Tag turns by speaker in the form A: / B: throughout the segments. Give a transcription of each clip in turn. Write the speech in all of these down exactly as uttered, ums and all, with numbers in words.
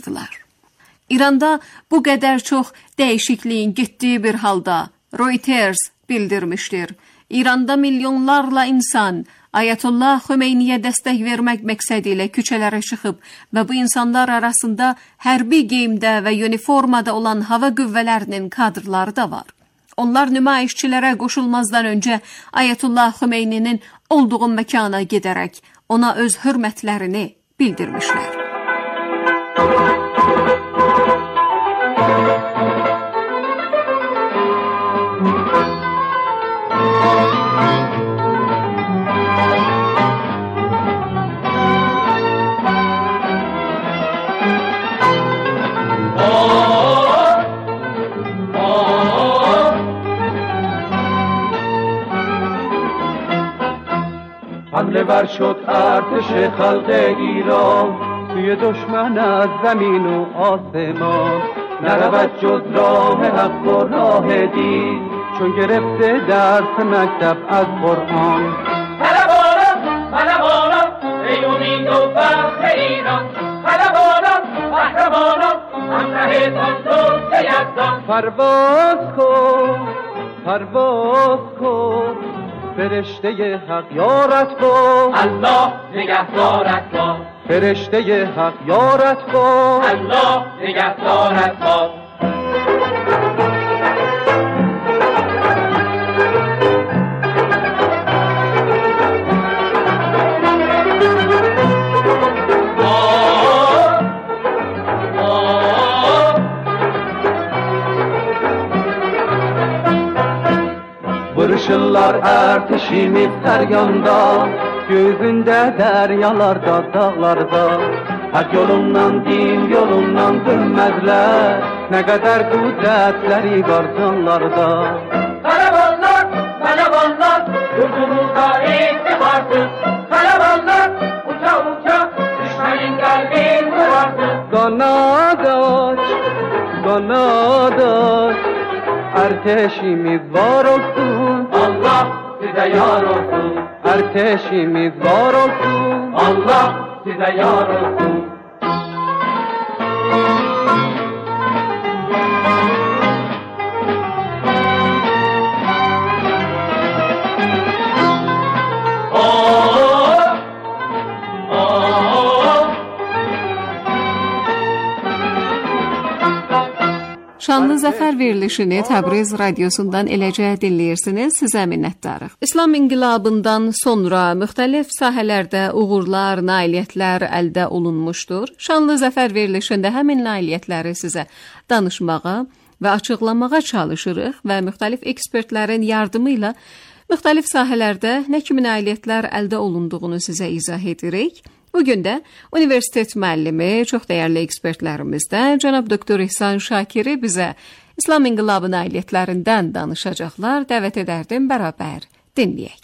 A: İranda bu qədər çox dəyişikliyin getdiyi bir halda Reuters bildirmişdir. İranda milyonlarla insan Ayətullah Xomeyniyə dəstək vermək məqsədi ilə küçələrə çıxıb və bu insanlar arasında hərbi geyimdə və uniformada olan hava qüvvələrinin kadrları da var. Onlar nümayişçilərə qoşulmazdan öncə Ayətullah Xomeyninin olduğu məkana gedərək ona öz hörmətlərini bildirmişlər.
B: حمله ور شد ارتش خلق ایران توی دشمن از زمین و آسمان نرود جز راه حق و راه دین چون گرفته درس مکتب از قرآن
C: طلبانم طلبانم ای امید و فخر ایران طلبانم قهرمانم همراهتان دوست یزدان
B: پرواز کن پرواز کن فرشته حق یارت با
C: الله نگهدارت با
B: فرشته حق یارت با
C: الله نگهدارت با
B: Barışırlar erteşimiz her yanda Gözünde deryalarda, dağlarda Hak yolundan, din yolundan dönmezler Ne kadar kudretleri var canlarda
C: Karavanlar, karavanlar Yurdumuzda iktidarsız Karavanlar, uça uça Düşmenin kalbin kırarsın
B: Kanat aç, kanat aç Erteşimiz var olsun
C: Allah size yar olsun
B: Erteşimiz var olsun
C: Allah size yar olsun
A: Şanlı Zəfər verilişini Təbriz radiosundan eləcə dinləyirsiniz. Sizə minnətdarıq. İslam inqilabından sonra müxtəlif sahələrdə uğurlar, nailiyyətlər əldə olunmuşdur. Şanlı Zəfər verilişində həmin nailiyyətləri sizə danışmağa və açıqlamağa çalışırıq və müxtəlif ekspertlərin yardımı ilə müxtəlif sahələrdə nə kimi nailiyyətlər əldə olunduğunu sizə izah edirik. Bugün də universitet müəllimi, çox dəyərli ekspertlərimizdən cənab doktor İhsan Şakiri bizə İslam inqilabı nailiyyətlərindən danışacaqlar. Dəvət edərdim, bərabər dinləyək.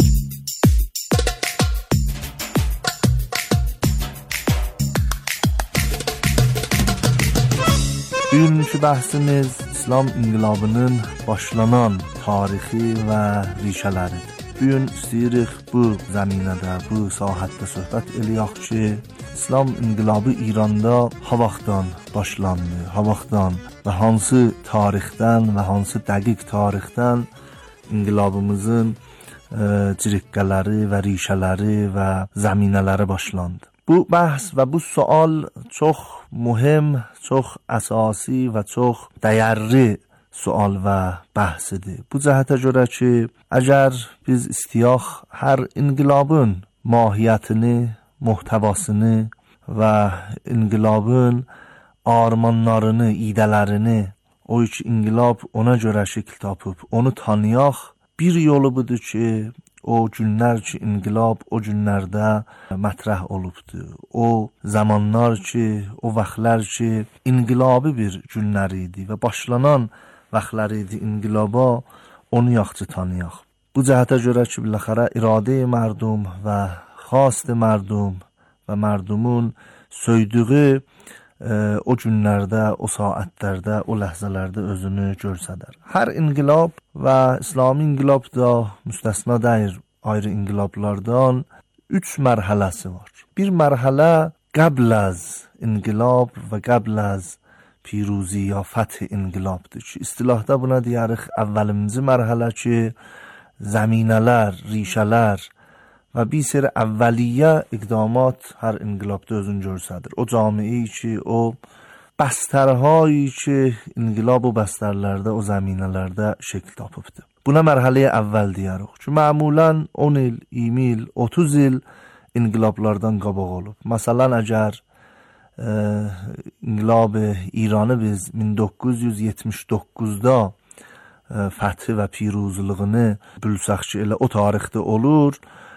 D: Bugünkü bəhsimiz İslam inqilabının başlanan tarixi və rişələridir. Bugün istəyirik bu zəminədə, bu sahətdə söhbət eləyək ki, İslam inqilabı İranda ha vaxtdan başlandı, ha vaxtdan və hansı tarixdən və hansı dəqiq tarixdən inqilabımızın e, ciriqqələri və rişələri və zəminələri başlandı. Bu bəhs və bu sual çox mühüm, çox əsasi və çox dəyərli sual və bəhsidir. Bu cəhətə görə ki, əgər biz istəyək hər inqilabın mahiyyətini, muhtəvasını və inqilabın armanlarını, idələrini, o ki, inqilab ona görə şəkil tapıb, onu tanıyaq, bir yolu budur ki, o günlər ki, inqilab o günlərdə mətrəh olubdur. O zamanlar ki, o vaxtlar ki, inqilabi bir günlər idi və başlanan vaxtlar idi inqilaba, onu yaxşı tanıyaq. Bu cəhətə görə ki, biləxərə iradə mərdum və xast mərdum və mərdumun söydüyü e, o günlərdə, o saatlərdə, o ləhzələrdə özünü görsədər. Hər inqilab və İslami inqilab da müstəsna deyil ayrı inqilablardan üç mərhələsi var. Bir mərhələ قبل از انقلاب و قبل از پیروزی یا فتح انقلabdır ki, istilahda buna deyərik əvvəlimizin mərhələ ki, zəminələr, rişələr və bir seri əvvəliyyə iqdamat hər inqilabda özün görsədir. O camiyi ki, o bəstərhایی ki, inqilab o bəstərlərdə, o zəminələrdə şəkil tapıbdır. Buna mərhələyə əvvəl deyərik ki, məmulən on il, iyirmi il, otuz il inqilablardan qabaq olub. Məsələn, əgər e, inqilab İranı biz min doqquz yüz yetmiş doqquzda e, fəthi və piruzluğunu bülsək ki, elə o tarixdə olur.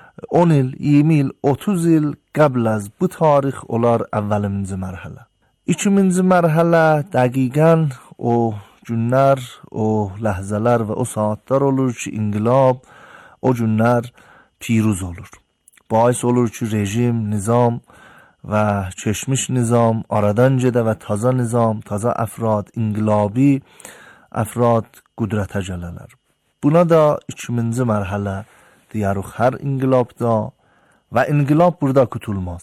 D: on il, iyirmi il, otuz il qəbl az bu tarix olar əvvəlimizin mərhələ. İkinci mərhələ dəqiqən o günlər, o ləhzələr və o saatlar olur ki, inqilab o günlər piruz olur. Bais olur ki, rejim, nizam və keçmiş nizam aradan gedə və taza nizam, taza əfrad, inqilabi əfrad qüdrətə gələlər. Buna da ikinci mərhələ deyərik hər inqilabda və inqilab burada qutulmaz.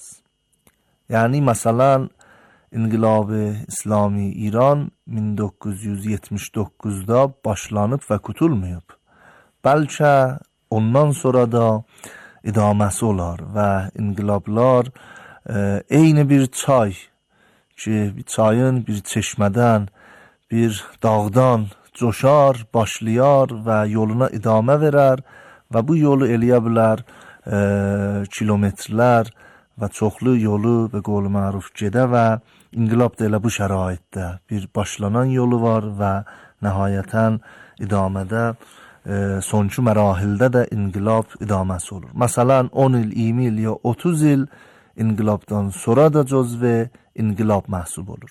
D: Yəni, məsələn, İnqilab-ı İslami İran min doqquz yüz yetmiş doqquzda başlanıb və qutulmayıb. Bəlkə ondan sonra da idaməsi olar və inqilablar e, eyni bir çay ki, bir çayın bir çeşmədən, bir dağdan coşar, başlayar və yoluna idamə verər və bu yolu eləyə bilər e, kilometrlər və çoxlu yolu və qol-u məruf gedə və inqilab da elə bu şəraitdə bir başlanan yolu var və nəhayətən idamədə e, sonki mərahildə də inqilab idaməsi olur. Məsələn, on il, iyirmi il ya otuz il inqilabdan sonra da cüzve inqilab məhsub olur.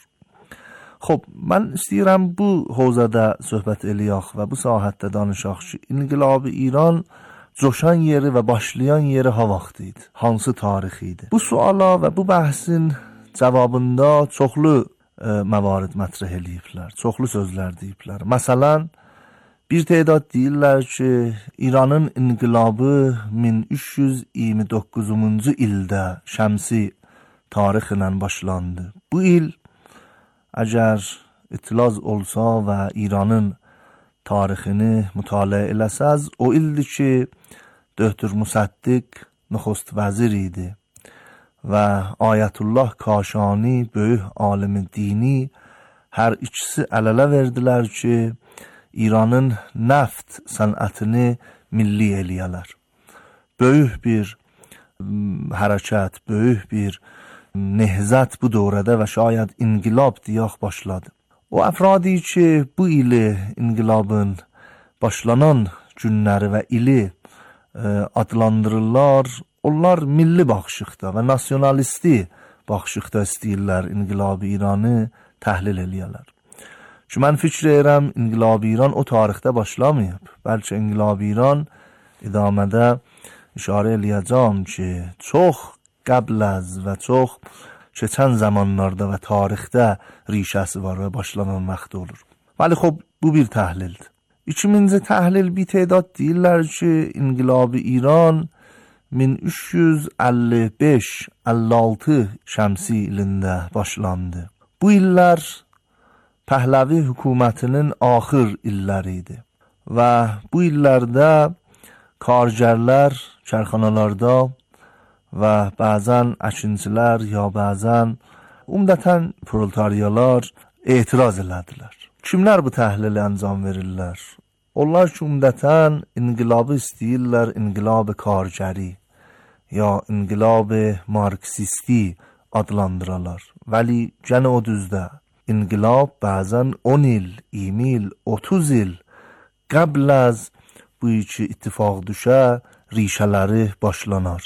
D: Xob, mən istəyirəm bu hozada söhbət eləyək və bu sahətdə danışaq ki, İnqilab-ı İran coşan yeri və başlayan yeri ha vaxt idi, hansı tarix idi? Bu suala və bu bəhsin cavabında çoxlu e, məvarid mətrəh eləyiblər, çoxlu sözlər deyiblər. Məsələn, bir tədad deyirlər ki, İranın inqilabı min üç yüz iyirmi doqquzuncu ildə şəmsi tarix ilə başlandı. Bu il əgər itilaz olsa və İranın tarixini mütaliə eləsəz, o ildir ki, Döhtür Müsəddiq nüxust vəzir idi və Ayətullah Kaşani, böyük alimi dini, hər ikisi əl-ələ verdilər ki, İranın nəft sənətini milli eləyələr. Böyük bir hərəkət, böyük bir nehzət bu dövrədə və şayad inqilab deyək başladı. O əfradi ki, bu ili inqilabın başlanan günləri və ili e, adlandırırlar, onlar milli baxışıqda və nasionalisti baxışıqda istəyirlər inqilab-ı İranı təhlil eləyələr. Ki, mən fikr edirəm, inqilab-ı İran o tarixdə başlamayıb. Bəlkə inqilab-ı İran idamədə işarə eləyəcəm ki, çox qəbl az və çox keçən zamanlarda və tarixdə rişəsi var və başlanan vaxt olur. Vəli xob, bu bir təhlildir. İkinci təhlil bir tədad deyirlər ki, İnqilab-ı İran min üç yüz əlli beş əlli altı şəmsi ilində başlandı. Bu illər Pəhləvi hökumətinin axır illəri idi və bu illərdə kargərlər kərxanalarda və bəzən əkinçilər ya bəzən umdətən proletariyalar etiraz elədilər. Kimlər bu təhlili əncam verirlər? Onlar ki, umdətən inqilabı istəyirlər, inqilabı kargəri ya inqilabı marksisti adlandıralar. Vəli gənə o düzdə. İnqilab bəzən on il, iyirmi il, otuz il qəbl az bu iki ittifaq düşə rişələri başlanar.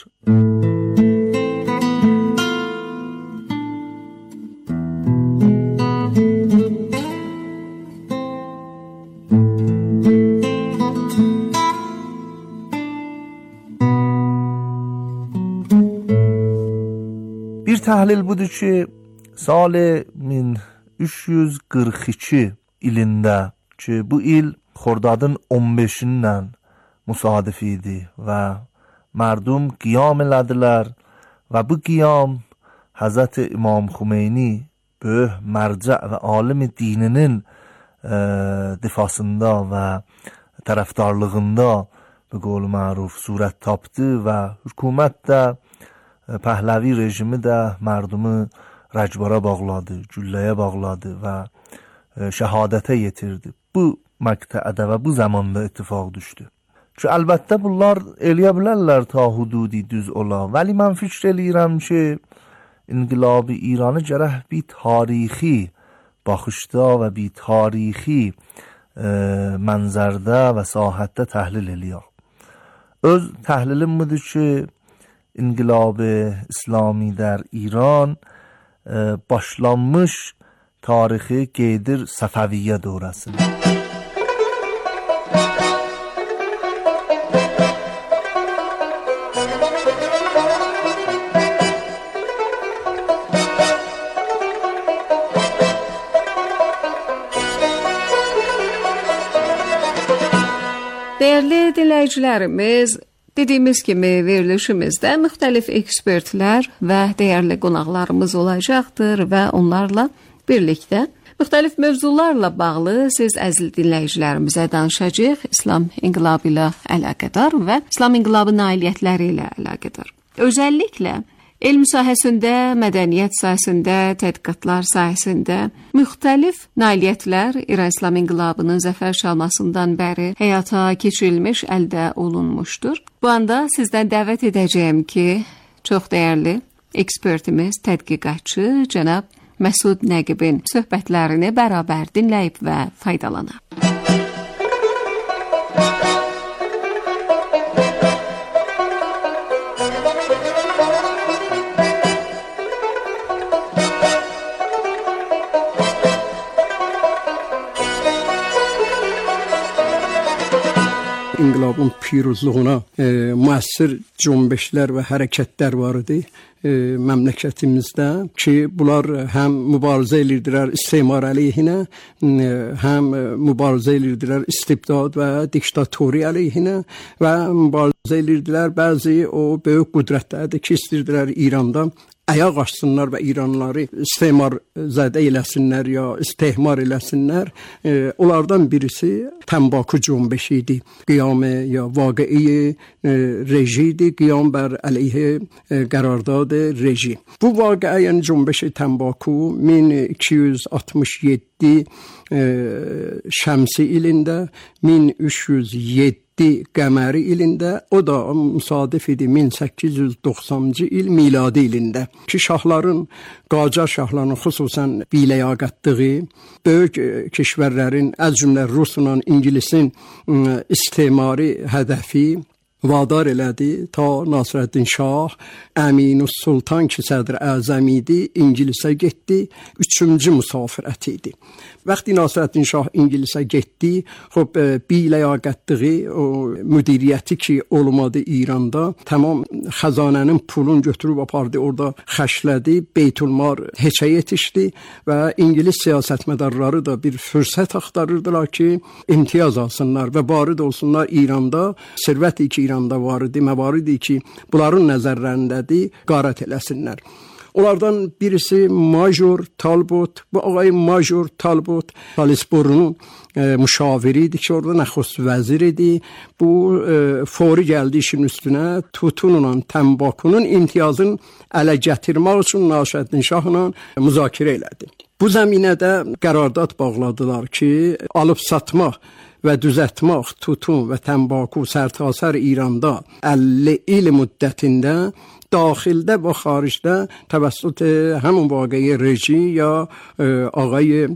D: Bir təhlil budur ki, sal min üç yüz qırx iki ilində ki, bu il Xordadın on beşindən müsadif idi və mərdum qiyam elədilər və bu qiyam Hazreti İmam Xumeyni böyük mərcə və alim dininin e, difasında və tərəfdarlığında به قول معروف صورت تاپdı və hökumət də Pəhləvi rejimi də mərdumi rəcbara bağladı, gülləyə bağladı və şəhadətə yetirdi. Bu məqtədə və bu zamanda ittifaq düşdü. Ki əlbəttə bunlar eləyə bilərlər ta hududi düz ola. Vəli mən fikr eləyirəm ki, inqilab-ı İranı gərək bir tarixi baxışda və bir tarixi e, mənzərdə və sahətdə təhlil eləyək. Öz təhlilim budur ki, İnqilab İslami در ایران başlanmış tarixi Qeydir Səfəviyyə dövrəsində.
A: Değerli dinləyicilərimiz, dediyimiz kimi verilişimizdə müxtəlif ekspertlər və dəyərli qonaqlarımız olacaqdır və onlarla birlikdə müxtəlif mövzularla bağlı siz əziz dinləyicilərimizə danışacağıq. İslam inqilabı ilə əlaqədar və İslam inqilabı nailiyyətləri ilə əlaqədar. Özəlliklə elm sahəsində, mədəniyyət sahəsində, tədqiqatlar sahəsində müxtəlif nailiyyətlər İran İslam inqilabının zəfər çalmasından bəri həyata keçirilmiş, əldə olunmuşdur. Bu anda sizdən dəvət edəcəyim ki, çox dəyərli ekspertimiz, tədqiqatçı cənab Məsud Nəqibin söhbətlərini bərabər dinləyib və faydalanaq.
E: İnqilabın piruzluğuna e, müəssir cümbüşlər və hərəkətlər var idi e, məmləkətimizdə ki, bunlar həm mübarizə edirdilər istismar əleyhinə, e, həm mübarizə edirdilər istibdad və diktatori əleyhinə və mübarizə edirdilər bəzi o böyük qüdrətləri ki, istəyirdilər İranda ayaq açsınlar və İranlıları istismar zədə eləsinlər ya istehmar eləsinlər. E, onlardan birisi Təmbaku cümbüşü idi. Qiyam ya vaqei e, reji idi, qiyam bər əleyhə e, qərardad reji. Bu vaqe yəni cümbüşü Təmbaku min iki yüz altmış yeddi e, şəmsi ilində, min üç yüz yeddi qəməri ilində, o da müsadif idi min səkkiz yüz doxsancı il miladi ilində ki, şahların, Qacar şahlarının xüsusən biləqətliyi, böyük keşvərlərin, əz cümlə Rusla İngilisin istismarı hədəfi vadar elədi ta Nasrəddin Şah, Əminus Sultan ki, sədr əzəm idi, İngilisə getdi, üçüncü müsafirət idi. Vəqti Nasrəddin Şah İngilisə getdi, xub biləqətliyi, o müdiriyyəti ki, olmadı İranda, tamam xəzanənin pulun götürüb apardı, orada xəşlədi, Beytülmar heçə yetişdi və İngilis siyasətmədarları da bir fürsət axtarırdılar ki, imtiyaz alsınlar və varid olsunlar İranda, sirvət-i ki, İranda var idi, məvarid idi ki, bunların nəzərlərindədir, qarət eləsinlər. Onlardan birisi Major Talbot, bu ağay Major Talbot Salisbury'nin e, müşaviri idi ki, orada nəxust vəzir idi. Bu e, fori gəldi işin üstünə, tutunla Təmbakunun imtiyazını ələ gətirmək üçün Nasrəddin Şahla müzakirə elədi. Bu zəminədə qərardad bağladılar ki, alıb satmaq və düzəltmək tutun və Təmbaku sərtasər İranda əlli il müddətində daxildə və xaricdə təvəssüt həmin vaqeyi reji ya e, ağay e,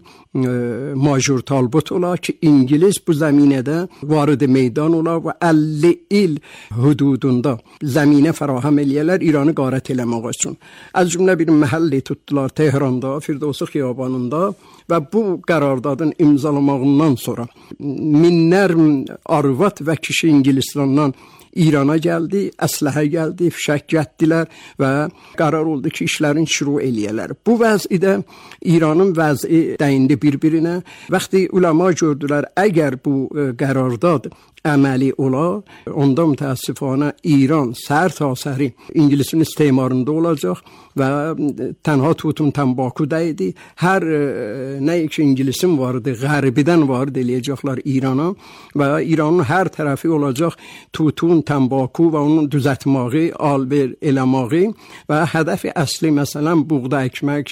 E: Major Talbot ola ki, İngiliz bu zəminədə varid meydan ola və əlli il hududunda zəminə fərahəm eləyərlər İranı qarət eləmək üçün. Az cümlə bir məhəlli tutdular Tehranda, Firdevsi xiyabanında və bu qərardadın imzalamağından sonra minlər arvad və kişi İngilistandan İrana gəldi, əsləhə gəldi, fişək gəldi, etdilər və qərar oldu ki, işlərin şuru eləyələr. Bu vəzidə İranın vəzi dəyindi bir-birinə. Vaxtı ulama gördülər, əgər bu qərardad əməli ola, onda mütəəssifanə İran sər-ta-səri İngilisin istemarında olacaq və tənha tutun təmbaku dəydi. Hər nə ki İngilisin vardı, Qərbidən vardı eləyəcəklər İrana və İranın hər tərəfi olacaq tutun, təmbaku və onun düzətməyi, alver eləməyi və hədəfi əsli məsələn buğda əkmək,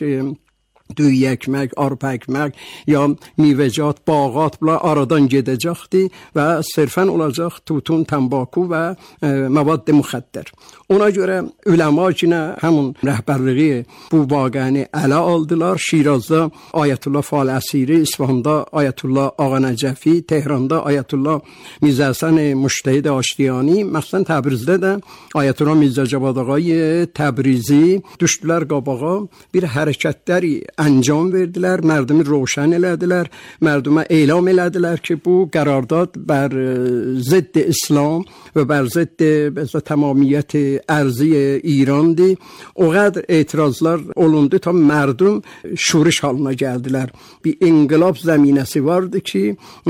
E: düyü əkmək, arpa əkmək ya meyvəcat, bağat bunlar aradan gedəcəkdi və sırfən olacaq tutun, təmbaku və e, məvad müxəddər. Ona görə üləma yenə həmin rəhbərliyi bu vaqəni ələ aldılar. Şirazda Ayətullah Fal Əsiri, İsfahanda Ayətullah Ağa Nəcəfi, Tehranda Ayətullah Mirzə Həsən Müştəhid Aştiyani, məsələn Təbrizdə də Ayətullah Mirzə Cavad Ağay Təbrizi düşdülər qabağa, bir hərəkətləri əncam verdilər, mərdumi roşən elədilər, mərdumə elam elədilər ki, bu qərardad bər zidd İslam və bər zidd tamamiyyət ərzi İrandır. O qədər etirazlar olundu ta mərdum şuriş halına gəldilər. Bir inqilab zəminəsi vardı ki,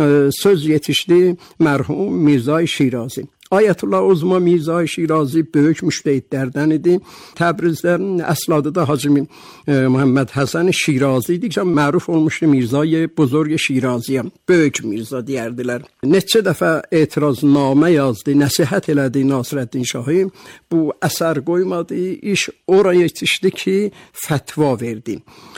E: söz yetişdi mərhum Mirzə Şirazi. Ayətullah Uzma Mirzə Şirazi böyük müştəhidlərdən idi. Təbrizdə əsl adı da Hacı e, Muhammed Həsən Şirazi idi ki, məruf olmuşdu Mirzə Buzurg Şiraziyə. Böyük Mirzə deyərdilər. Neçə dəfə etiraznamə yazdı, nəsihət elədi Nasirəddin Şahı. Bu əsər qoymadı, iş oraya yetişdi ki, fətva verdi.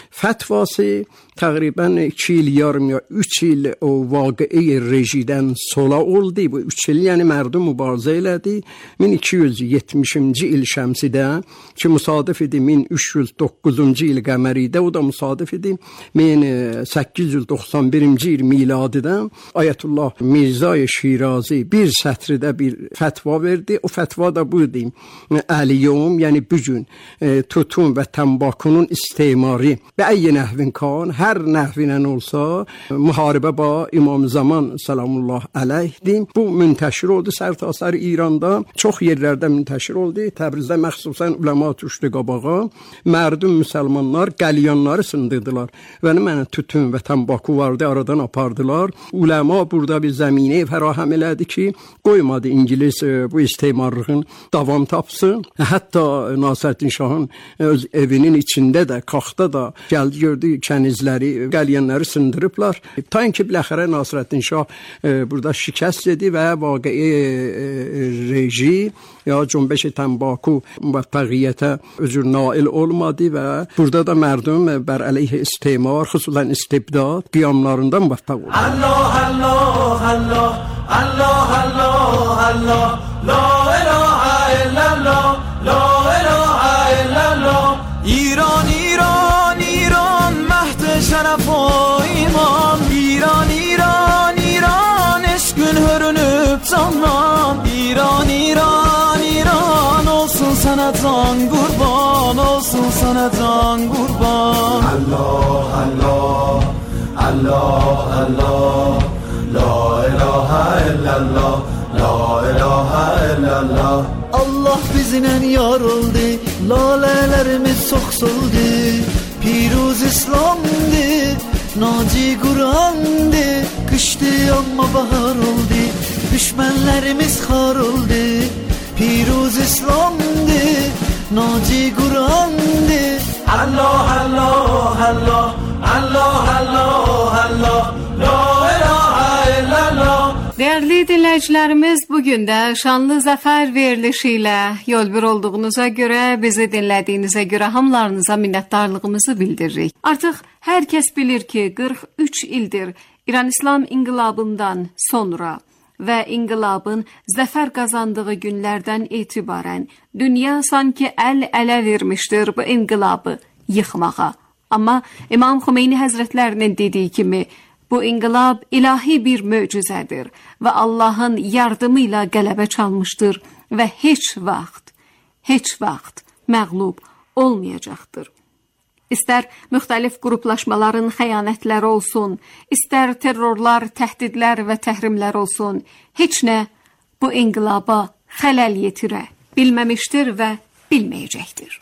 E: Fətvası təqribən iki il yarım ya üç il o vaqi'i rejidən sola oldu. Bu üç il yəni mərdum mübarizə elədi. min iki yüz yetmişinci il şəmsidə ki, müsadif idi min üç yüz doqquzuncu il qəməridə, o da müsadif idi min səkkiz yüz doxsan birinci il miladidə Ayətullah Mirzə Şirazi bir sətridə bir fətva verdi. O fətva da buydu. Əl-yevm, yəni bugün e, tutun və təmbakunun istemarı bəyi nəhvin kan, hər nəhvinə olsa müharibə ba İmam Zaman salamullah əleyhdir. Bu müntəşir oldu sərtasər İranda, çox yerlərdə müntəşir oldu. Təbrizdə məxsusən ulama düşdü qabağa. Mərdum müsəlmanlar qəlyanları sındırdılar və mənə tütün və təmbaku vardı, aradan apardılar. Ulama burada bir zəminə fərahəm elədi ki, qoymadı İngilis e, bu istemarlığın davam tapsın. Hətta Nasirəddin Şahın öz evinin içində də, kaxda da gəldi gördü kənizləri, qəlyanları sındırıblar. Tanki biləxərə Nasirəddin Şah e, burada şikəst yedi və vaqi'i e, reji ya cünbəş təmbaku müvəffəqiyyətə özür nail olmadı və burada da mərdum bər əleyh istimar, xüsusən istibdad qiyamlarında müvəffəq oldu.
C: Allah, Allah, Allah, Allah, Allah, Allah, la ilahe illallah, la ilahe illallah. İran, İran, İran, məhd şərəf o iman. İran, İran, İran, eşqün hörünüb candan. İran, İran, İran, olsun sənə can qurban, olsun sənə can qurban. Allah, Allah, Allah, Allah, la ilahe illallah, la ilahe illallah. Allah bizlə yar oldu, lalələrimiz soxsuldu. Piruz İslam'dı, naci Kur'an'dı. Kıştı amma bahar oldu, düşmanlarımız xar oldu. Piruz İslam'dı, naci Kur'an'dı. Allah, Allah, Allah, Allah, Allah, Allah, la ilahe illallah.
A: Değerli dinləyicilərimiz, bugün də şanlı zəfər verilişi ilə yol bir olduğunuza görə, bizi dinlədiyinizə görə hamılarınıza minnətdarlığımızı bildiririk. Artıq hər kəs bilir ki, qırx üç ildir İran İslam inqilabından sonra və inqilabın zəfər qazandığı günlərdən etibarən dünya sanki əl-ələ vermişdir bu inqilabı yıxmağa. Amma İmam Xomeyni Həzrətlərinin dediyi kimi, bu inqilab ilahi bir möcüzədir və Allahın yardımı ilə qələbə çalmışdır və heç vaxt, heç vaxt məğlub olmayacaqdır. İstər müxtəlif qruplaşmaların xəyanətləri olsun, istər terrorlar, təhdidlər və təhrimlər olsun, heç nə bu inqilaba xələl yetirə bilməmişdir və bilməyəcəkdir.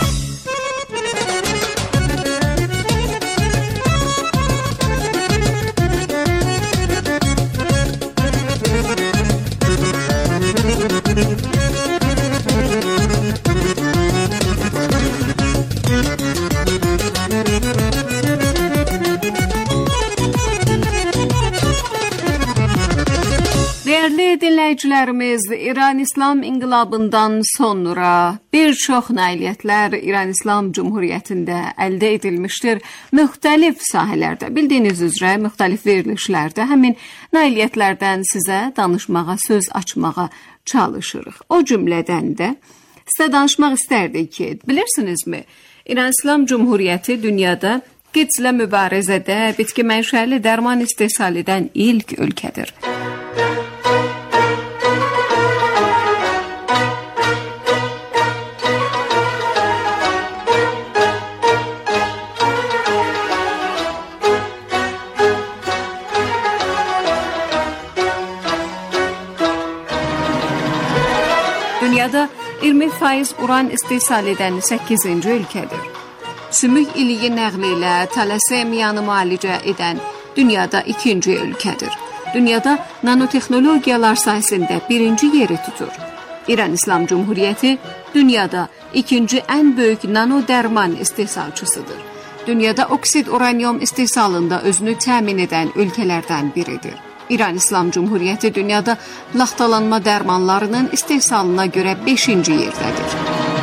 A: Değerli dinleyicilerimiz, İran İslam İnqilabından sonra bir çox nailiyyətlər İran İslam Cumhuriyyətində əldə edilmişdir. Müxtəlif sahələrdə, bildiyiniz üzrə müxtəlif verilişlərdə həmin nailiyyətlərdən sizə danışmağa, söz açmağa çalışırıq. O cümlədən də sizə danışmaq istərdik ki, bilirsinizmi, İran İslam Cumhuriyyəti dünyada qıdslə mübarizədə bitki mənşəli dərman istehsal edən ilk ölkədir. Dünyada iyirmi faiz uran istehsal edən səkkizinci ölkədir. Sümük iliyi nəqli ilə talasemiyanı müalicə edən dünyada ikinci ölkədir. Dünyada nanotexnologiyalar sayəsində birinci yeri tutur. İran İslam Cumhuriyyəti dünyada ikinci ən böyük nano dərman istehsalçısıdır. Dünyada oksid uranyum istehsalında özünü təmin edən ölkələrdən biridir. İran İslam Cumhuriyyəti dünyada laxtalanma dərmanlarının istehsalına görə beşinci yerdədir.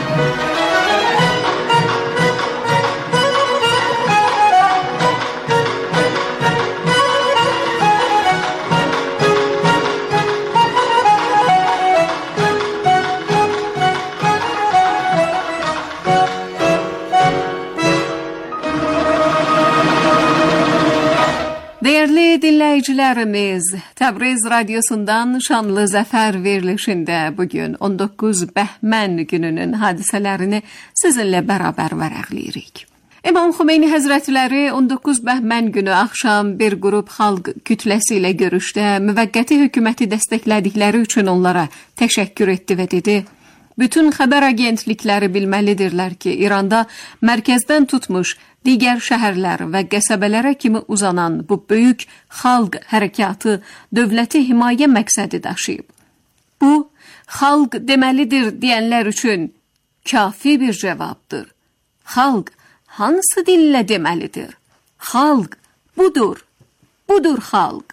A: Değerli dinleyicilerimiz, Təbriz Radyosu'ndan Şanlı Zəfər verilişində bugün on doqquz Bəhmən gününün hadisələrini sizinlə bərabər vərəqləyirik. İmam Xomeyni Həzrətləri on doqquz Bəhmən günü axşam bir qrup xalq kütləsi ilə görüşdə müvəqqəti hökuməti dəstəklədikləri üçün onlara təşəkkür etdi və dedi: bütün xəbər agentlikləri bilməlidirlər ki, İranda mərkəzdən tutmuş digər şəhərlər və qəsəbələrə kimi uzanan bu böyük xalq hərəkatı dövləti himayə məqsədi daşıyıb. Bu, xalq deməlidir deyənlər üçün kafi bir cavabdır. Xalq hansı dillə deməlidir? Xalq budur, budur xalq.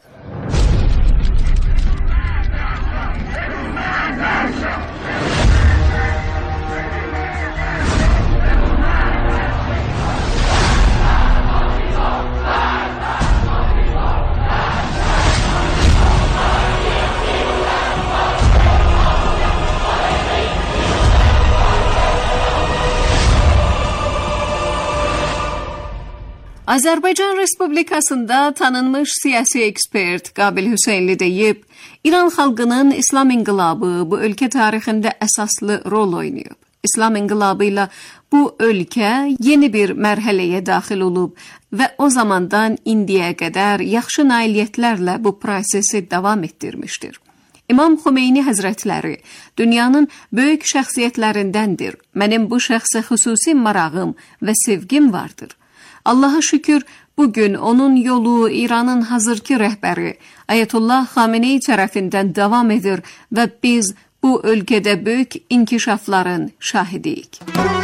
A: Azərbaycan Respublikasında tanınmış siyasi ekspert Qabil Hüseynli deyib, İran xalqının İslam inqilabı bu ölkə tarixində əsaslı rol oynayıb. İslam inqilabı ilə bu ölkə yeni bir mərhələyə daxil olub və o zamandan indiyə qədər yaxşı nailiyyətlərlə bu prosesi davam etdirmişdir. İmam Xomeyni Həzrətləri dünyanın böyük şəxsiyyətlərindəndir. Mənim bu şəxsə xüsusi marağım və sevgim vardır. Allaha şükür, bugün onun yolu İranın hazırki rəhbəri Ayətullah Xamenei tərəfindən davam edir və biz bu ölkədə böyük inkişafların şahidiyik.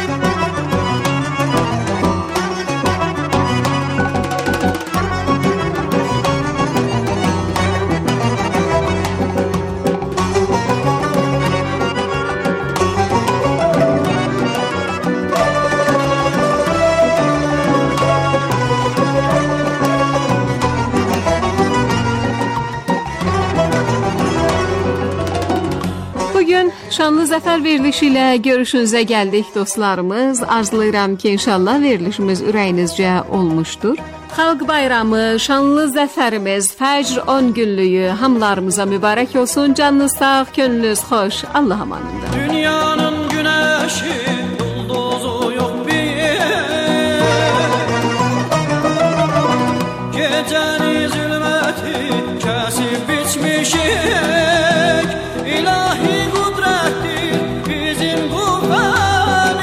A: Şanlı Zəfər verilişi ilə görüşünüzə gəldik dostlarımız. Arzulayıram ki, inşallah verilişimiz ürəyinizcə olmuşdur. Xalq bayramı, şanlı zəfərimiz, fəcr on günlüyü hamlarımıza mübarək olsun. Canınız sağ, könlünüz xoş. Allah amanında.
C: Dünyanın güneşi, yılduzu yok bir. Gecəni zülməti kəsib biçmişik. İlahi qudrettir bizim bu fani.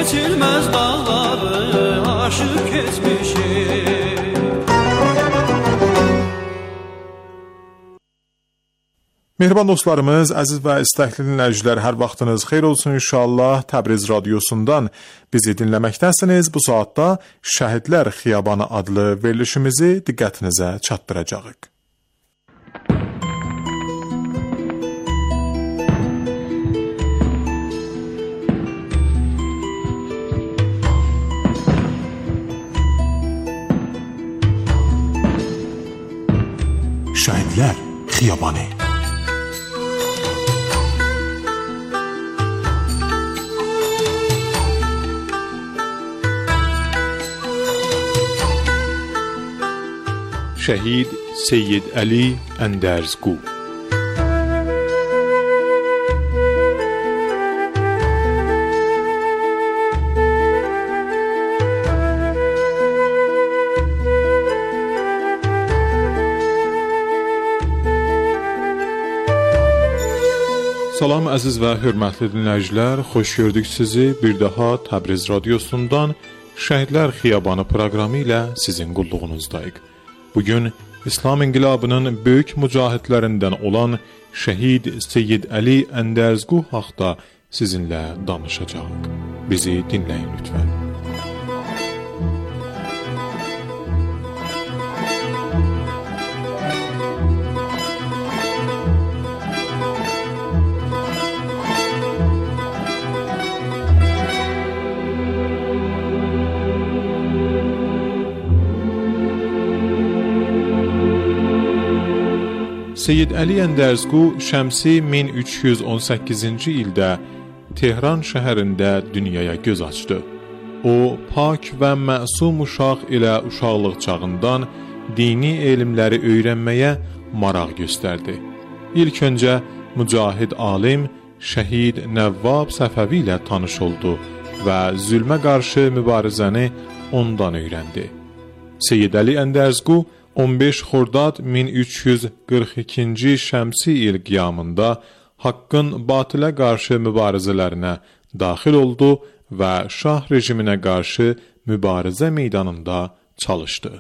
C: Keçilməz dağları aşıb keçmişik.
F: Mehriban dostlarımız, əziz və istəkli dinləyicilər, hər vaxtınız xeyir olsun inşallah. Təbriz radiosundan bizi dinləməkdəsiniz. Bu saatda Şəhidlər Xiyabanı adlı verilişimizi diqqətinizə çatdıracağıq. Şəhidlər Xiyabanı. Şəhid Seyyid Əli Əndərzqu. Salam əziz və hörmətli dinləyicilər, xoş gördük sizi bir daha Təbriz radiosundan Şəhidlər Xiyabanı proqramı ilə sizin qulluğunuzdayıq. Bugün İslam inqilabının böyük mücahidlərindən olan Şəhid Seyyid Əli Əndərzqu haqqında sizinlə danışacağıq. Bizi dinləyin lütfən. Seyyid Əli Əndərzqu şəmsi min üç yüz on səkkizinci ildə Tehran şəhərində dünyaya göz açdı. O, pak və məsum uşaq ilə uşaqlıq çağından dini elmləri öyrənməyə maraq göstərdi. İlk öncə mücahid alim Şəhid Nəvvab Səfəvi ilə tanış oldu və zülmə qarşı mübarizəni ondan öyrəndi. Seyyid Əli Əndərzqu on beş Xordad min üç yüz qırx ikinci şəmsi il qiyamında haqqın batılə qarşı mübarizələrinə daxil oldu və şah rejiminə qarşı mübarizə meydanında çalışdı.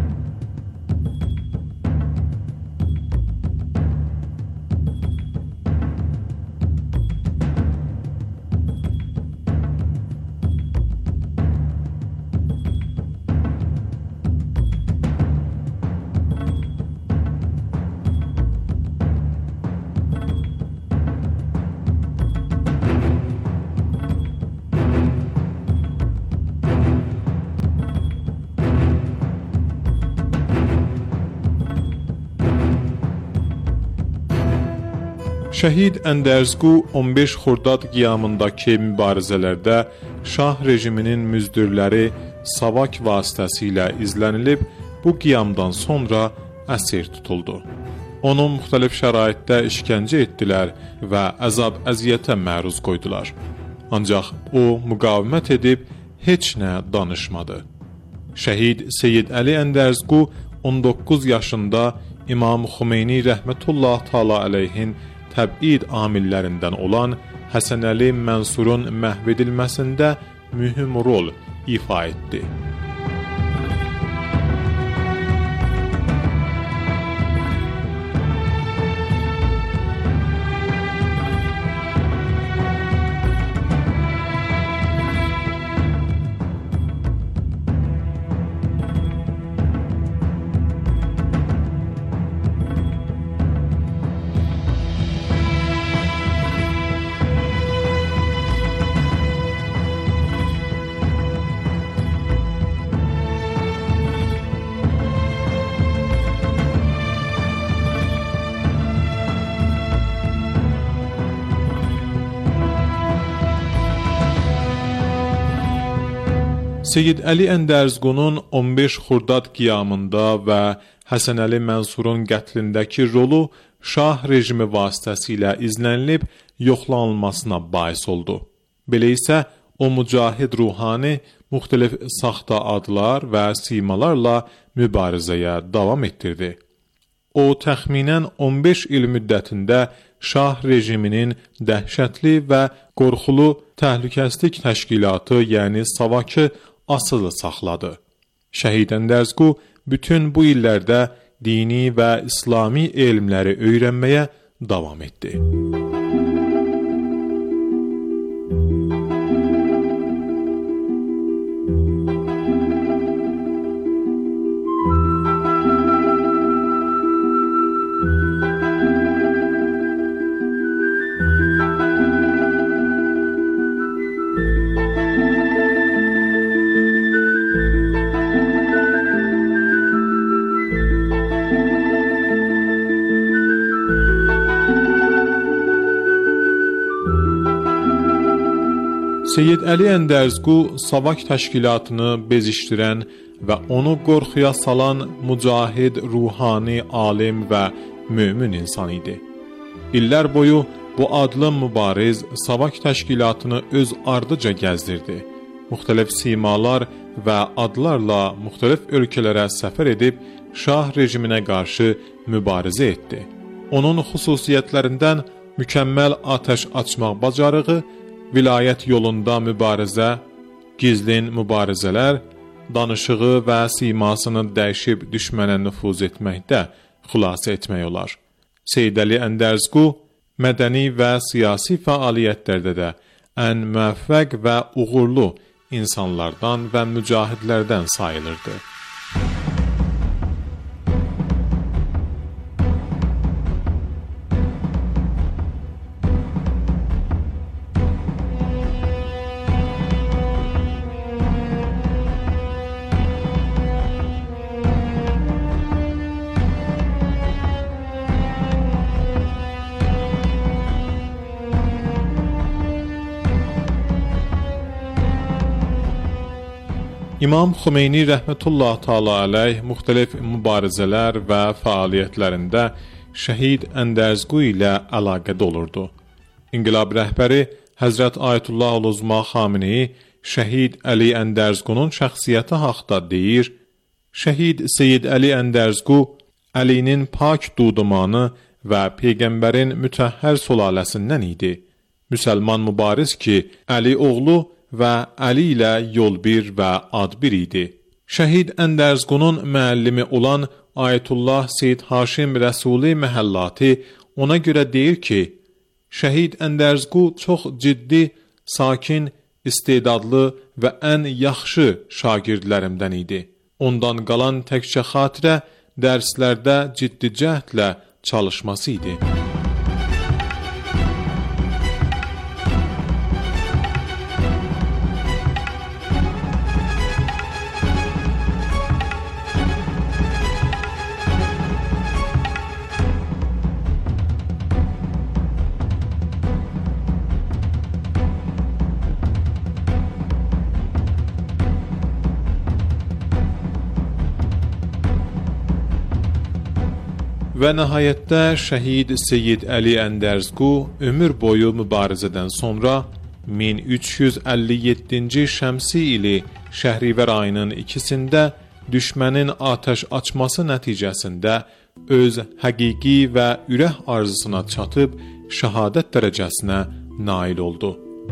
F: Şəhid Əndərzqu on beş Xordad qiyamındakı mübarizələrdə şah rejiminin müzdürləri savak vasitəsilə izlənilib, bu qiyamdan sonra əsir tutuldu. Onu müxtəlif şəraitdə işgəncə etdilər və əzab-əziyyətə məruz qoydular. Ancaq o müqavimət edib heç nə danışmadı. Şəhid Seyyid Əli Əndərzqu on doqquz yaşında İmam Xümeyni rəhmətullah təala əleyhin təbid amillərindən olan Həsən Əli Mənsurun məhv edilməsində mühüm rol ifa etdi. Seyyid Əli Əndərzqunun on beş Xordad qiyamında və Həsən Əli Mənsurun qətlindəki rolu şah rejimi vasitəsilə izlənilib yoxlanılmasına bais oldu. Belə isə o mücahid ruhani müxtəlif saxta adlar və simalarla mübarizəyə davam etdirdi. O təxminən on beş il müddətində şah rejiminin dəhşətli və qorxulu təhlükəsizlik təşkilatı, yəni Savakı asılı saxladı. Şəhid Əndərzqu bütün bu illərdə dini və İslami elmləri öyrənməyə davam etdi. Seyyid Əli Əndərzqu Savak təşkilatını bezişdirən və onu qorxuya salan mücahid, ruhani, alim və mömin insan idi. İllər boyu bu adlı mübariz Savak təşkilatını öz ardıca gəzdirdi. Müxtəlif simalar və adlarla müxtəlif ölkələrə səfər edib şah rejiminə qarşı mübarizə etdi. Onun xüsusiyyətlərindən mükəmməl atəş açmaq bacarığı, vilayət yolunda mübarizə, gizlin mübarizələr, danışığı və simasını dəyişib düşmənə nüfuz etməkdə xülasə etmək olar. Seyyid Əli Əndərzqu mədəni və siyasi fəaliyyətlərdə də ən müvəffəq və uğurlu insanlardan və mücahidlərdən sayılırdı. İmam Xümeyni rəhmətullah təala əleyh müxtəlif mübarizələr və fəaliyyətlərində Şəhid Əndərzqu ilə əlaqədə olurdu. İnqilab rəhbəri Həzrət Ayətullah Uzma Xameneyi Şəhid Əli Əndərzqunun şəxsiyyəti haqqında deyir: Şəhid Seyyid Əli Əndərzqu Əlinin pak dudumanı və Peyğəmbərin mütəhhər sülaləsindən idi. Müsəlman mübariz ki, Əli oğlu və Əli ilə yol bir və ad bir idi. Şəhid Əndərzqunun müəllimi olan Ayətullah Seyyid Haşim Rəsuli Məhəllati ona görə deyir ki, Şəhid Əndərzqu çox ciddi, sakin, istedadlı və ən yaxşı şagirdlərimdən idi. Ondan qalan təkcə xatirə dərslərdə ciddi cəhdlə çalışması idi. Və nəhayətdə Şəhid Seyyid Əli Əndərzqu ömür boyu mübarizədən sonra min üç yüz əlli yeddinci şəmsi ili Şəhrivər ayının ikisində düşmənin atəş açması nəticəsində öz həqiqi və ürək arzusuna çatıb şəhadət dərəcəsinə nail oldu.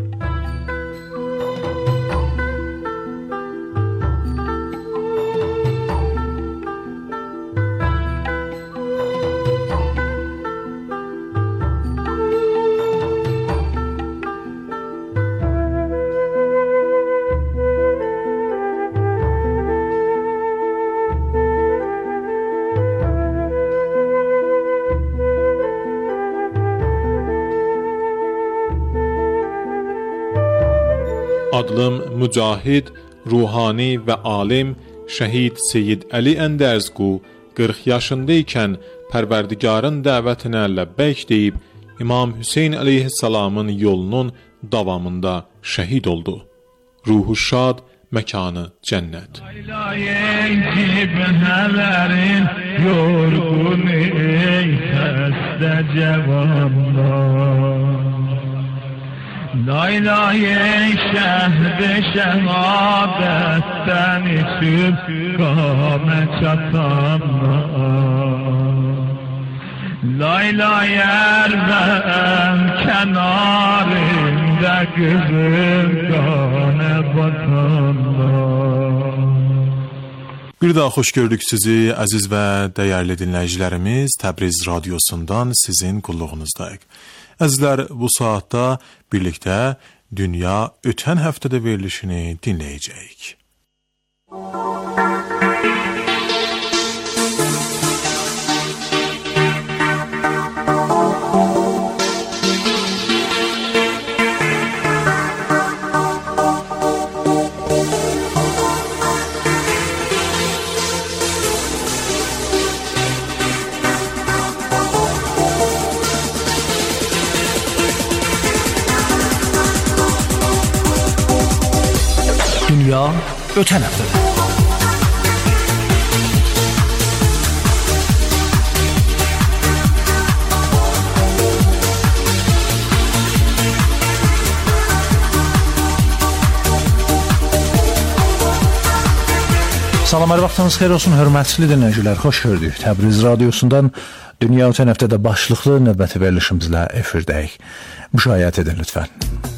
F: Adlım mücahid, ruhani və alim Şəhid Seyyid Əli Əndərzqu qırx yaşındaykən Pərverdigarın dəvətinə ləbbeyk deyib İmam Hüseyn əleyhissalamın yolunun davamında şəhid oldu. Ruhu şad, məkanı cənnət. La ilahe şehre şehadetten içip kâme çatanlar. La ilahe erven kenarında
G: زندان vatanlar.
F: Bir daha xoş gördük sizi əziz və dəyərli dinləyicilərimiz. Təbriz radiosundan sizin qulluğunuzdayıq. Əzizlər, bu saatda birlikdə Dünya ötən həftədə verilişini dinləyəcəyik.
H: Dünya ötən həftədə. Salam, hər vaxtınız xeyir olsun, hörmətli dinləyicilər, xoş gördük. Təbriz radiosundan Dünya ötən həftədə başlıqlı növbəti verilişimizlə efirdəyik. Müşahidə edin lütfən.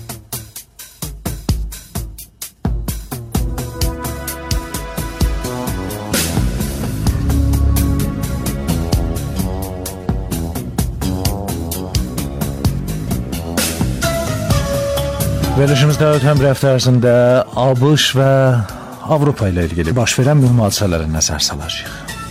H: Verilişimizdə ötən bir həftə ərzində ABŞ və Avropa ilə ilgili baş verən mühüm hadisələrə nəzər salacağıq.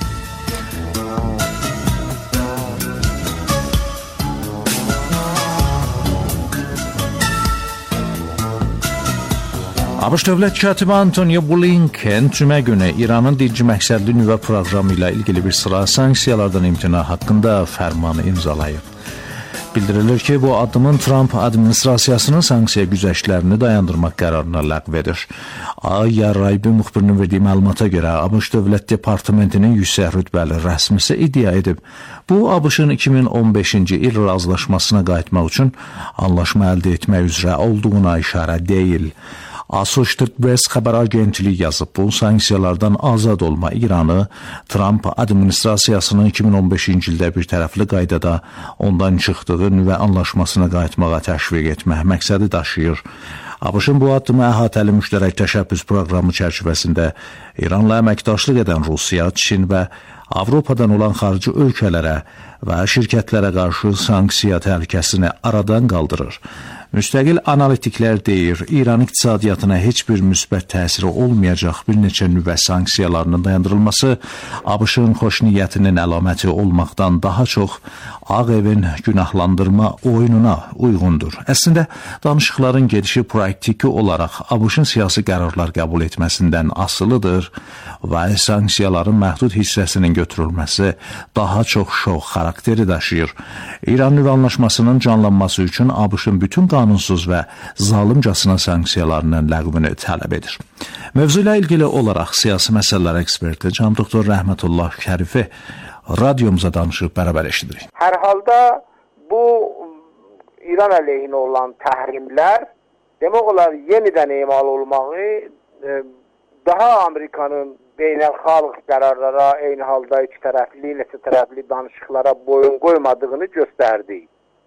H: ABŞ dövlət katibi Antony Blinken cümə günü İranın dinci məqsədli nüvə proqramı ilə ilgili bir sıra sanksiyalardan imtina haqqında fərmanı imzalayıb. Bildirilir ki, bu addımın Trump administrasiyasının sanksiya güzəştlərini dayandırmaq qərarına ləğv edir. Ay-Yarraybi müxbirinin verdiyi məlumata görə ABŞ Dövlət Departamentinin yüksək rütbəli rəsmisi iddia edib. Bu, ABŞ-ın iki min on beşinci il razılaşmasına qayıtmaq üçün anlaşma əldə etmək üzrə olduğuna işarə deyil. Associated Press xəbər agentliyi yazıb, bu sanksiyalardan azad olma İranı Trump administrasiyasının iki min on beşinci ildə bir tərəfli qaydada ondan çıxdığı nüvə anlaşmasına qayıtmağa təşviq etmək məqsədi daşıyır. ABŞ-ın bu addımı əhatəli müştərək təşəbbüs proqramı çərçivəsində İranla əməkdaşlıq edən Rusiya, Çin və Avropadan olan xarici ölkələrə və şirkətlərə qarşı sanksiya təhlükəsini aradan qaldırır. Müstəqil analitiklər deyir, İran iqtisadiyyatına heç bir müsbət təsiri olmayacaq bir neçə nüvə sanksiyalarının dayandırılması ABŞ-ın xoş niyyətinin əlaməti olmaqdan daha çox Ağ Evin günahlandırma oyununa uyğundur. Əslində, danışıqların gedişi praktiki olaraq ABŞ-ın siyasi qərarlar qəbul etməsindən asılıdır və sanksiyaların məhdud hissəsinin götürülməsi daha çox şov xarakteri daşıyır. İran nüvə anlaşmasının canlanması üçün ABŞ-ın bütün qanunsuz və zalimcasına sanksiyalarının ləğvini tələb edir. Mövzu ilə ilgili olaraq siyasi məsələlər eksperti Can Doktor Rəhmətullah Şərifi radiomuza danışıb bərabər eşidirik.
I: Hər halda bu İran əleyhinə olan təhrimlər demək olar yenidən emal olmağı e, daha Amerikanın beynəlxalq qərarlara, eyni halda iki tərəfli, neçə tərəfli danışıqlara boyun qoymadığını göstərdi.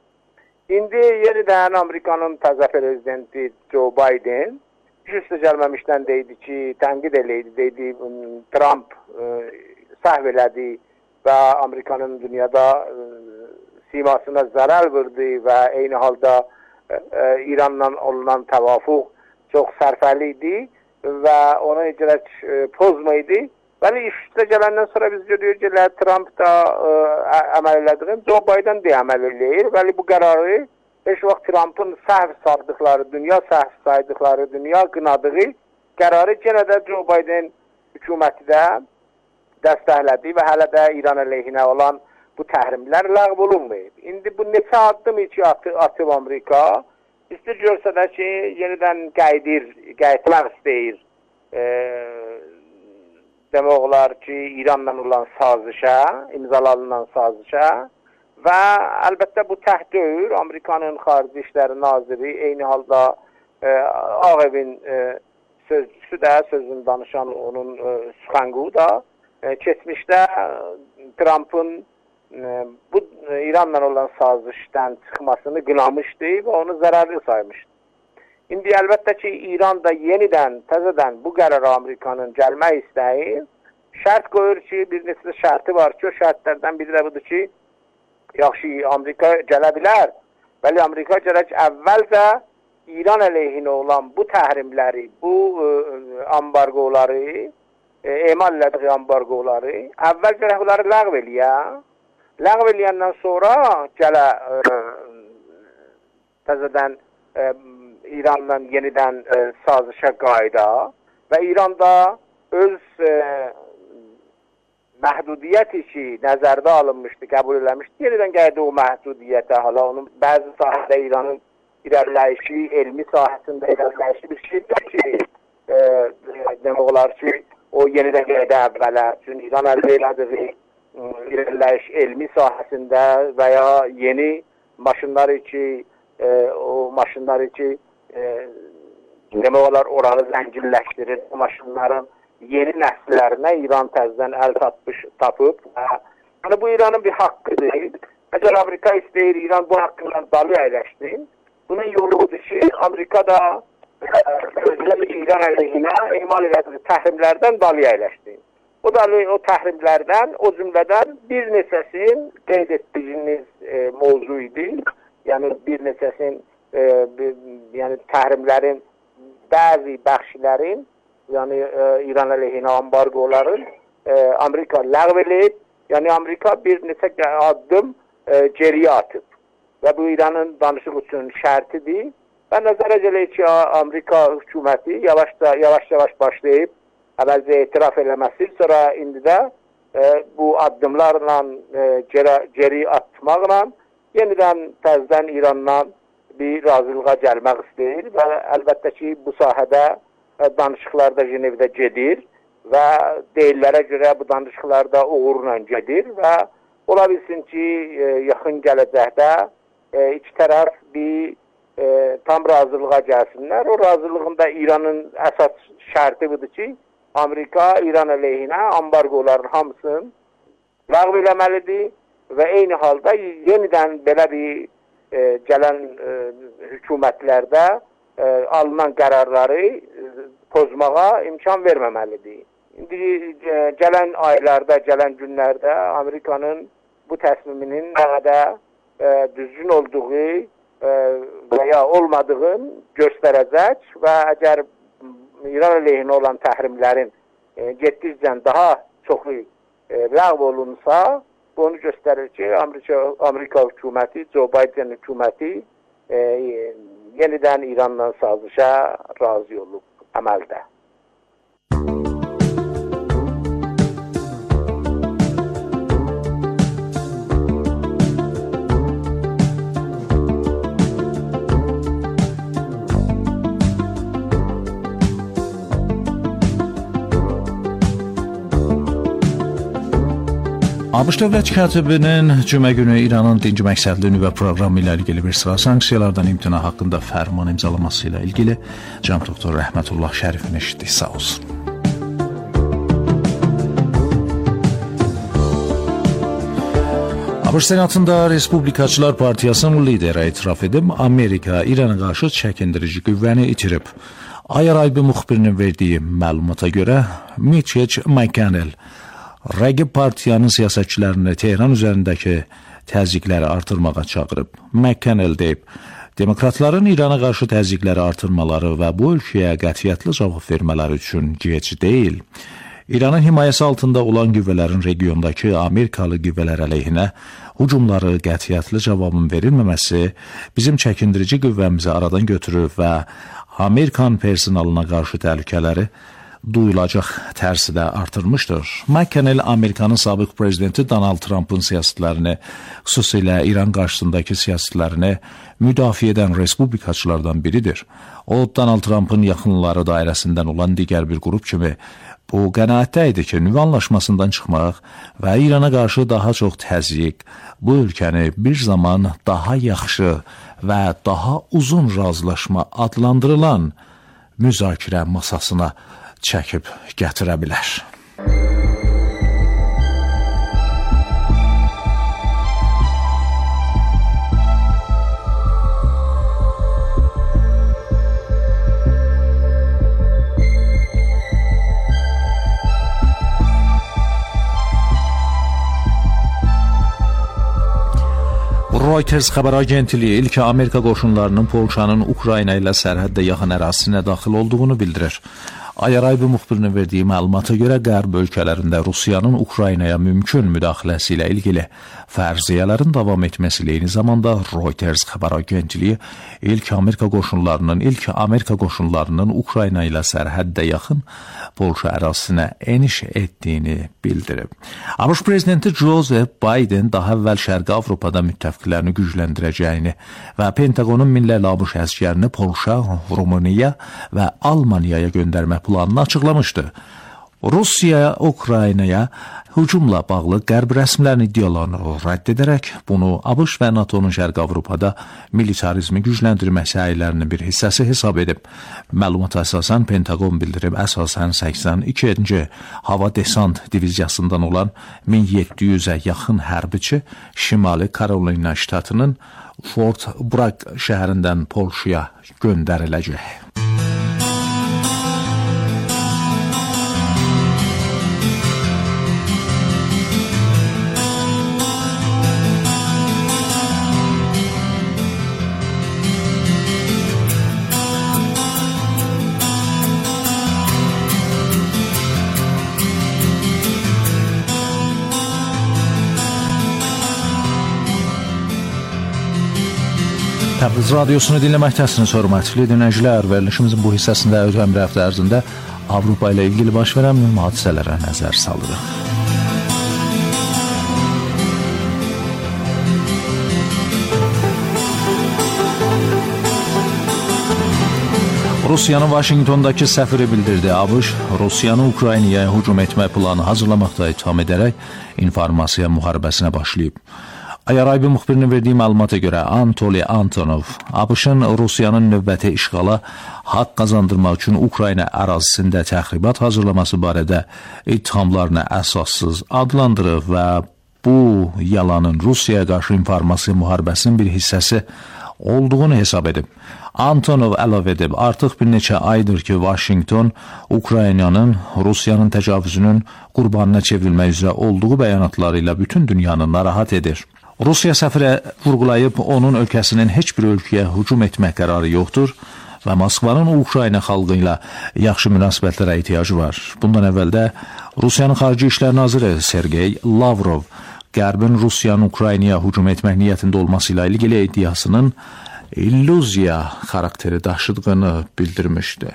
I: İndi yenidən Amerikanın təzə prezidenti Joe Biden üstə gəlməmişdən deydi ki, tənqid eləydi, deydi Trump e, səhv elədi və Amerikanın dünyada e, simasına zərər verdi və eyni halda e, e, İranla olunan təvafuq çox sərfəli idi və ona icrət e, pozmaydı. Bəli, işdə gələndən sonra biz görüyoruz ki, Trump da e, əməl elədiyini Joe Biden də əməl eləyir. Bəli, bu qərarı heç vaxt Trump'ın səhv saydıqları, dünya səhv saydıqları, dünya qınadığı qərarı yenə də Joe Biden hökuməti də dəstəklədi və hələ də İran əleyhinə olan bu təhrimlər ləğv olunmayıb. İndi bu neçə addım ki atı, atıb Amerika, istər görsə də ki, yenidən qayıdır, qayıtmaq istəyir. E, demək olar ki, İranla olan sazişə, imzalanan sazişə və əlbəttə bu təhdür Amerikanın Xarici İşləri Naziri, eyni halda e, Ağ Evin e, sözcüsü də, sözünü danışan onun e, Sıxanqu da keçmişdə Trump'ın bu İranla olan sazişdən çıxmasını qınamışdı və onu zərərli saymışdı. İndi əlbəttə ki, İran da yenidən, təzədən bu qərara Amerikanın gəlmək istəyi şərt qoyur ki, bir neçə şərti var ki, o şərtlərdən biri də budur ki, yaxşı, Amerika gələ bilər, bəli, Amerika gərək əvvəlcə İran əleyhinə olan bu təhrimləri, bu ə, ambargoları, ə, emal elədiyi ambargoları əvvəl gərək bunları ləğv eləyə. Ləğv eləyəndən sonra gələ ə, təzədən ə, İranla yenidən ə, sazişə qayda və İranda öz ə, məhdudiyyəti ki, nəzərdə alınmışdı, qəbul eləmişdi, yenidən qayda o məhdudiyyətə, hala onun bəzi sahədə İranın irəliləyişi, elmi sahəsində irəliləyişi bir şeydir ki, e, demək olar ki, o yenidən qayda əvvələ, çünki İran əldə elədiyi irəliləyiş elmi sahəsində və ya yeni maşınlar ki, e, o maşınlar ki, e, demək olar oranı zənginləşdirir, o maşınların yeni nəsillərinə İran təzdən əl tapmış, tapıb. Yəni, bu İranın bir haqqıdır. Əgər Amerika istəyir, İran bu haqqından dalı əyləşsin. Bunun yolu budur ki, Amerika da özləri İran əleyhinə emal elədiyi təhrimlərdən dalı əyləşsin. O dalı, o təhrimlərdən, o cümlədən bir neçəsin qeyd etdiyiniz e, mövzu idi. Yəni, bir neçəsin e, bir, yəni, təhrimlərin bəzi bəxşilərin yəni e, İran əleyhinə ambargoların e, Amerika ləğv edib, yəni Amerika bir neçə addım e, geriyə atıb və bu İranın danışıq üçün şərtidir və nəzərə gələk ki, Amerika hökuməti yavaş-yavaş başlayıb əvvəlcə etiraf eləməsi, sonra indi də e, bu addımlarla e, geri, geri atmaqla yenidən təzdən İrandan bir razılığa gəlmək istəyir və əlbəttə ki, bu sahədə danışıqlar da Jenevdə gedir və deyillərə görə bu danışıqlar da uğurla gedir və ola bilsin ki, e, yaxın gələcəkdə e, iki tərəf bir e, tam razılığa gəlsinlər. O razılığında İranın əsas şərti budur ki, Amerika İran əleyhinə ambargoların hamısını ləğv eləməlidir və eyni halda yenidən belə bir e, gələn e, hökumətlərdə e, alınan qərarları pozmağa imkan verməməlidir. İndi e, gələn aylarda, gələn günlərdə Amerikanın bu təsmiminin nə qədər e, düzgün olduğu e, və ya olmadığını göstərəcək və əgər İran əleyhinə olan təhrimlərin e, getdikcə daha çoxu e, ləğv olunsa, bu onu göstərir ki, Amerika, Amerika hökuməti, Joe Biden hökuməti e, yenidən İranla sazişə razı olub əməldə.
H: ABŞ dövlət katibinin cümə günü İranın dinci məqsədli nüvə proqramı ilə ilgili bir sıra sanksiyalardan imtina haqqında fərman imzalaması ilə ilgili cənab doktor Rəhmətullah Şərifin eşitdik, sağ olsun. ABŞ Senatında Respublikaçılar Partiyasının lideri etiraf edib, Amerika İrana qarşı çəkindirici qüvvəni itirib. Ayaraybi müxbirinin verdiyi məlumata görə Mitch McConnell Rəqib partiyanın siyasətçilərini Tehran üzərindəki təzyiqləri artırmağa çağırıb. McConnell deyib, demokratların İrana qarşı təzyiqləri artırmaları və bu ölkəyə qətiyyətli cavab vermələri üçün gec deyil. İranın himayəsi altında olan qüvvələrin regiondakı Amerikalı qüvvələr əleyhinə hücumları qətiyyətli cavabın verilməməsi bizim çəkindirici qüvvəmizi aradan götürür və Amerikan personalına qarşı təhlükələri duyulacaq tərsidə artırmışdır. McConnell Amerikanın sabıq prezidenti Donald Trump'ın siyasətlərini, xüsusilə İran qarşısındakı siyasətlərini müdafiə edən respublikaçılardan biridir. O, Donald Trump'ın yaxınları dairəsindən olan digər bir qrup kimi bu qənaətdə idi ki, nüvə anlaşmasından çıxmaq və İrana qarşı daha çox təzyiq bu ölkəni bir zaman daha yaxşı və daha uzun razılaşma adlandırılan müzakirə masasına çəkib gətirə bilər. Reuters xəbər agentliyi ilk Amerika qoşunlarının Polşanın Ukrayna ilə sərhəddə yaxın ərazisinə daxil olduğunu bildirir. Ayaraybi müxbirinin verdiyi məlumata görə qərb ölkələrində Rusiyanın Ukraynaya mümkün müdaxiləsi ilə ilgili fərziyyələrin davam etməsi ilə eyni zamanda Reuters xəbər agentliyi ilk Amerika qoşunlarının ilk Amerika qoşunlarının Ukrayna ilə sərhəddə yaxın Polşa ərazisinə eniş etdiyini bildirib. ABŞ prezidenti Joseph Biden daha əvvəl Şərqi Avropada müttəfiqlərini gücləndirəcəyini və Pentaqonun minlərlə ABŞ əsgərini Polşa, Rumıniya və Almaniyaya göndərmək planını açıqlamışdı. Rusiya Ukraynaya hücumla bağlı qərb rəsmilərin iddialarını rədd edərək bunu ABŞ və NATO'nun Şərqi Avropada militarizmi gücləndirmə səylərinin bir hissəsi hesab edib. Məlumata əsasən Pentaqon bildirib əsasən səksən ikinci Hava Desant Diviziyasından olan min yeddi yüzə yaxın hərbiçi Şimali Karolina ştatının Fort Bragg şəhərindən Polşaya göndəriləcək. Təbriz radiosunu dinləməkdəsiniz, hörmətli dinləyicilər. Verilişimizin bu hissəsində ötən bir həftə ərzində Avropa ilə ilgili baş verən mühüm hadisələrə nəzər salırıq. Rusiyanın Vaşinqtondakı səfiri bildirdi. ABŞ Rusiyanın Ukraynaya hücum etmək planı hazırlamaqda ittiham edərək informasiya müharibəsinə başlayıb. Ayaraybi müxbirinin verdiyi məlumata görə Anatoliy Antonov ABŞ-ın Rusiyanın növbəti işğala haqq qazandırmaq üçün Ukrayna ərazisində təxribat hazırlaması barədə ittihamlarını əsassız adlandırıb və bu yalanın Rusiyaya qarşı informasiya müharibəsinin bir hissəsi olduğunu hesab edib. Antonov əlavə edib, artıq bir neçə aydır ki, Vaşinqton Ukraynanın Rusiyanın təcavüzünün qurbanına çevrilmək üzrə olduğu bəyanatları ilə bütün dünyanı narahat edir. Rusiya səfirə vurğulayıb, onun ölkəsinin heç bir ölkəyə hücum etmək qərarı yoxdur və Moskvanın Ukrayna xalqı ilə yaxşı münasibətlərə ehtiyacı var. Bundan əvvəl də Rusiyanın Xarici İşlər Naziri Sergey Lavrov Qərbin Rusiyanın Ukraynaya hücum etmək niyyətində olması ilə ilgili iddiasının illüziya xarakteri daşıdığını bildirmişdi.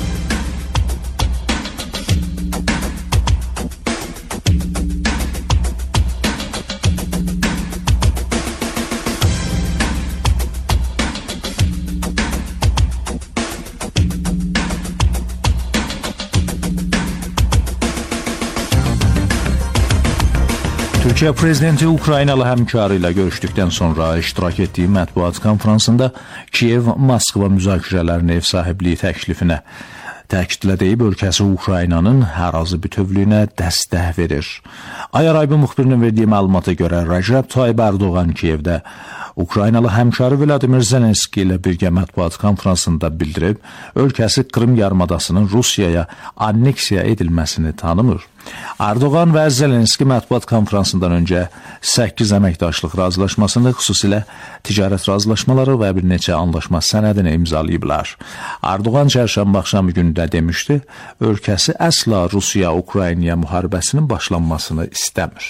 H: Türkiyə prezidenti Ukraynalı həmkarı ilə görüşdükdən sonra iştirak etdiyi mətbuat konfransında Kiyev-Moskva müzakirələrini ev sahibliyi təklifinə təkidlədiyib, ölkəsi Ukraynanın ərazi bütövlüyünə dəstək verir. Ayaraybi müxbirinin verdiyi məlumata görə Rəcəb Tayyip Erdoğan Kiyevdə Ukraynalı həmkarı Vladimir Zelenski ilə birgə mətbuat konfransında bildirib, ölkəsi Krım yarımadasının Rusiyaya anneksiya edilməsini tanımır. Erdoğan və Zelenski mətbuat konfransından öncə səkkiz əməkdaşlıq razılaşmasını, xüsusilə ticarət razılaşmaları və bir neçə anlaşma sənədini imzalayıblar. Erdoğan çərşənbə axşamı günü də demişdi, ölkəsi əsla Rusiya-Ukrayna müharibəsinin başlanmasını istəmir.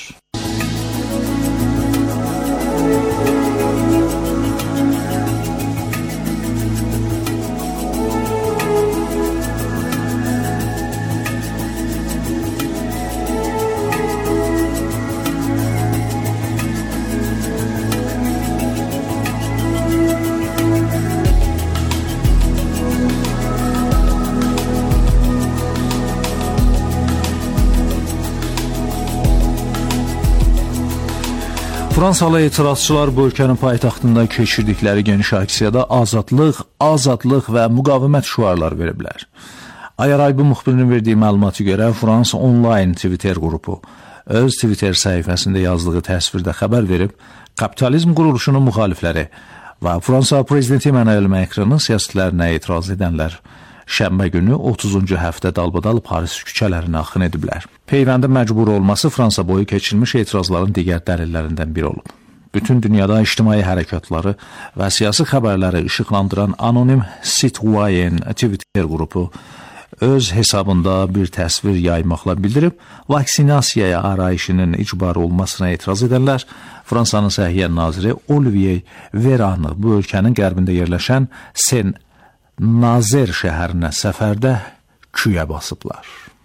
H: Fransalı etirazçılar bu ölkənin paytaxtında keçirdikləri geniş aksiyada azadlıq, azadlıq və müqavimət şüarlar veriblər. Ayaraybi müxbirinin verdiyi məlumata görə Fransa Online Twitter qrupu öz Twitter səhifəsində yazdığı təsvirdə xəbər verib, kapitalizm quruluşunun müxalifləri və Fransa prezidenti Emmanuel Macronun siyasətlərinə etiraz edənlər şənbə günü otuzuncu həftə dalbadal Paris küçələrinə axın ediblər. Peyvəndə məcbur olması Fransa boyu keçirilmiş etirazların digər dəlillərindən biri olub. bütün dünyada ictimai hərəkatları və siyasi xəbərləri işıqlandıran Anonim Citoyen Twitter qrupu öz hesabında bir təsvir yaymaqla bildirib, vaksinasiyaya arayışının icbarı olmasına etiraz edənlər Fransanın Səhiyyə naziri Olivier Véranı bu ölkənin qərbində yerləşən Saint-Nazaire şəhərinə səfərdə küyə basıblar.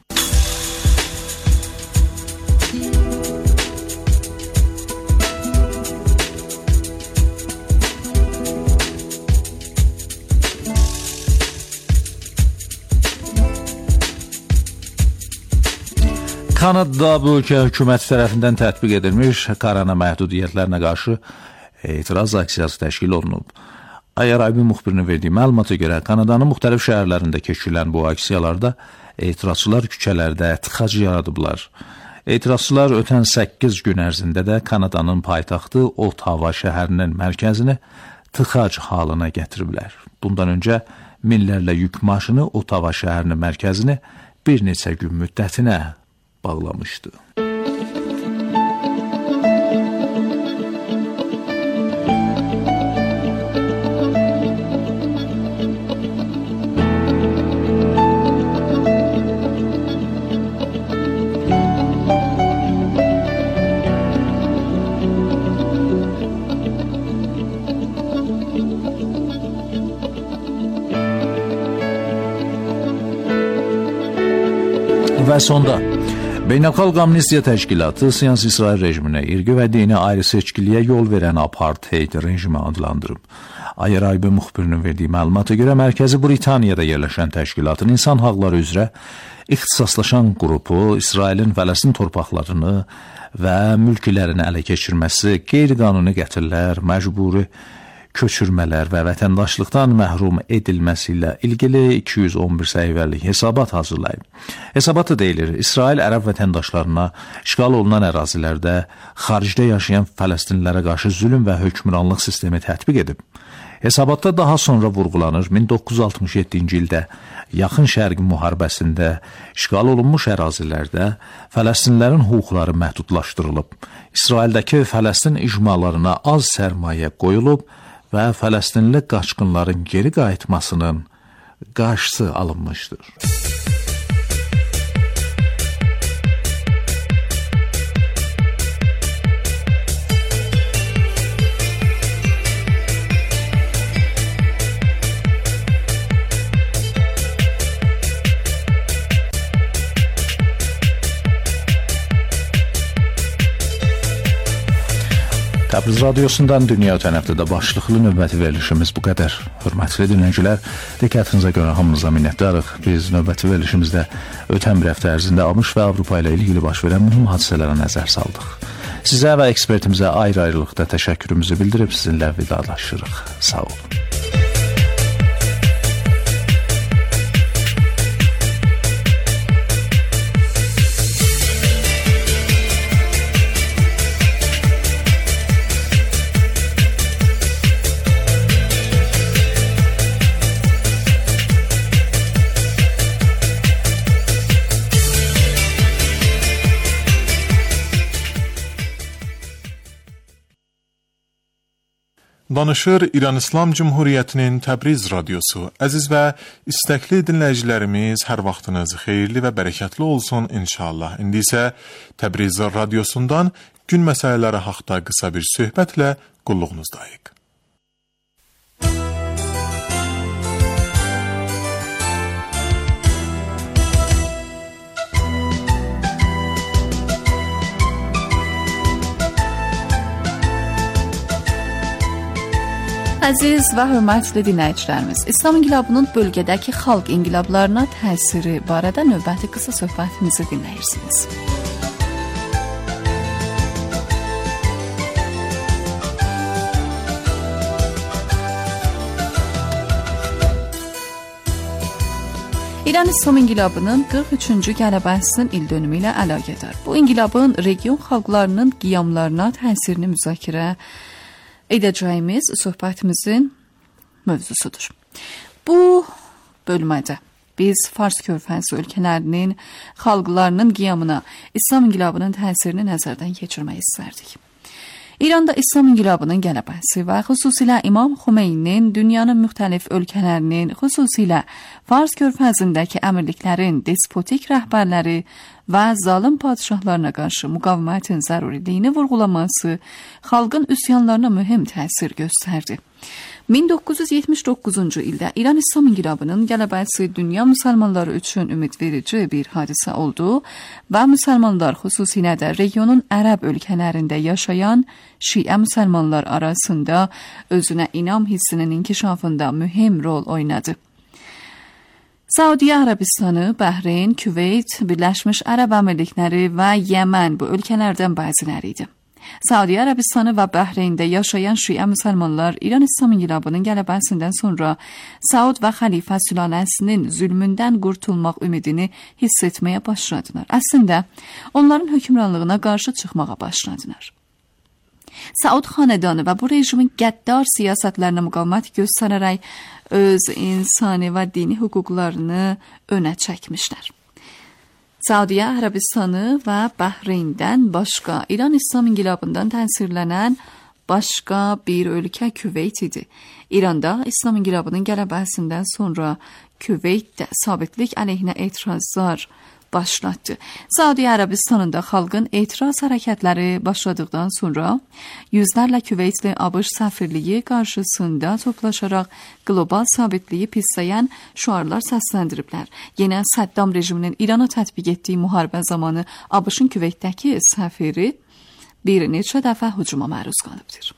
H: Kanadada bu ölkə hökuməti tərəfindən tətbiq edilmiş korona məhdudiyyətlərinə qarşı etiraz aksiyası təşkil olunub. Ayaraybi müxbirinin verdiyi məlumata görə Kanadanın müxtəlif şəhərlərində keçirilən bu aksiyalarda etirazçılar küçələrdə tıxac yaradıblar. Etirazçılar ötən səkkiz gün ərzində də Kanadanın paytaxtı Ottawa şəhərinin mərkəzini tıxac halına gətiriblər. Bundan öncə minlərlə yük maşını Ottawa şəhərinin mərkəzini bir neçə gün müddətinə bağlamışdı. Və sonda Beynəlxalq Amnistiya Təşkilatı Siyasi İsrail rejiminə irqi və dini ayrı seçkiliyə yol verən apartheid rejimi adlandırıb. Ayaraybi müxbirinin verdiyi məlumata görə Mərkəzi Britaniyada yerləşən təşkilatın insan haqları üzrə ixtisaslaşan qrupu İsrailin Fələstin torpaqlarını və mülklərini ələ keçirməsi, qeyri-qanuni qətllər, məcburi köçürmələr və vətəndaşlıqdan məhrum edilməsi ilə ilgili iki yüz on bir səhifəlik hesabat hazırlayıb. Hesabatda deyilir, İsrail ərəb vətəndaşlarına işğal olunan ərazilərdə xaricdə yaşayan Fələstinlilərə qarşı zülm və hökmranlıq sistemi tətbiq edib. Hesabatda daha sonra vurğulanır, min doqquz yüz altmış yeddinci ildə Yaxın Şərq müharibəsində işğal olunmuş ərazilərdə Fələstinlilərin hüquqları məhdudlaşdırılıb. İsraildəki Fələstin icmalarına az sərmayə qoyulub və Fələstinli qaçqınların geri qayıtmasının qarşısı alınmışdır. Təbriz Radiosundan dünya ötən həftədə başlıqlı növbəti verilişimiz bu qədər. Hörmətli dinləyicilər, diqqətinizə görə hamınıza minnətdarıq. Biz növbəti verilişimizdə ötən bir həftə ərzində ABŞ və Avropa ilə ilgili baş verən mühüm hadisələrə nəzər saldıq. Sizə və ekspertimizə ayrı-ayrılıqda təşəkkürümüzü bildirib sizinlə vidalaşırıq. Sağ olun.
F: Danışır İran İslam Cumhuriyyətinin Təbriz Radiosu. Əziz və istəkli dinləyicilərimiz, hər vaxtınız xeyirli və bərəkətli olsun inşallah. İndi isə Təbriz Radiosundan gün məsələləri haqqında qısa bir söhbətlə qulluğunuzdayıq.
G: Əziz və hörmətli dinləyicilərimiz, İslam inqilabının bölgədəki xalq inqilablarına təsiri barədə növbəti qısa söhbətimizi dinləyirsiniz. İran İslam inqilabının qırx üçüncü qələbəsinin ildönümü ilə əlaqədar. Bu inqilabın region xalqlarının qiyamlarına təsirini müzakirə edəcəyimiz söhbətimizin mövzusudur. Bu bölmədə biz Fars körfəzi ölkələrinin xalqlarının qiyamına İslam inqilabının təsirini nəzərdən keçirmək istərdik. İranda İslam inqilabının qələbəsi və xüsusilə İmam Xumeyninin dünyanın müxtəlif ölkələrinin, xüsusilə Fars körfəzindəki əmirliklərin despotik rəhbərləri və zalim padişahlarına qarşı müqavimətin zəruriliyini vurğulaması xalqın üsyanlarına mühüm təsir göstərdi. min doqquz yüz yetmiş doqquzuncu ildə İran İslam inqilabının qələbəsi dünya müsəlmanları üçün ümidverici bir hadisə oldu və müsəlmanlar xüsusilə də regionun ərəb ölkələrində yaşayan Şiə müsəlmanlar arasında özünə inam hissinin inkişafında mühüm rol oynadı. Saudiya Ərəbistanı, Bəhreyn, Küveyt, Birləşmiş Ərəb Əmirlikləri və Yəmən bu ölkələrdən bəziləri idi. Saudiya Ərəbistanı və Bəhreyndə yaşayan Şiə müsəlmanlar İran İslam inqilabının qələbəsindən sonra Saud və xəlifə sülaləsinin zülmündən qurtulmaq ümidini hiss etməyə başladılar. Əslində, onların hökmranlığına qarşı çıxmağa başladılar. Saud xanədanı və bu rejimin qəddar siyasətlərinə müqavimət göstərərək öz insani və dini hüquqlarını önə çəkmişlər. Saudiya Ərəbistanı və Bəhreyndən başqa İran İslam inqilabından təsirlənən başqa bir ölkə Küveyt idi. İranda İslam inqilabının qələbəsindən sonra Küveyt də sabitlik əleyhinə etirazlar başlatdı. Saudiya Ərəbistanında xalqın etiraz hərəkətləri başladıqdan sonra yüzlərlə Küveytli ABŞ səfirliyi qarşısında toplaşaraq qlobal sabitliyi pisləyən şüarlar səsləndiriblər. Yenə Səddam rejiminin İrana tətbiq etdiyi müharibə zamanı ABŞ-ın Küveytdəki səfiri bir neçə dəfə hücuma məruz qalıbdır.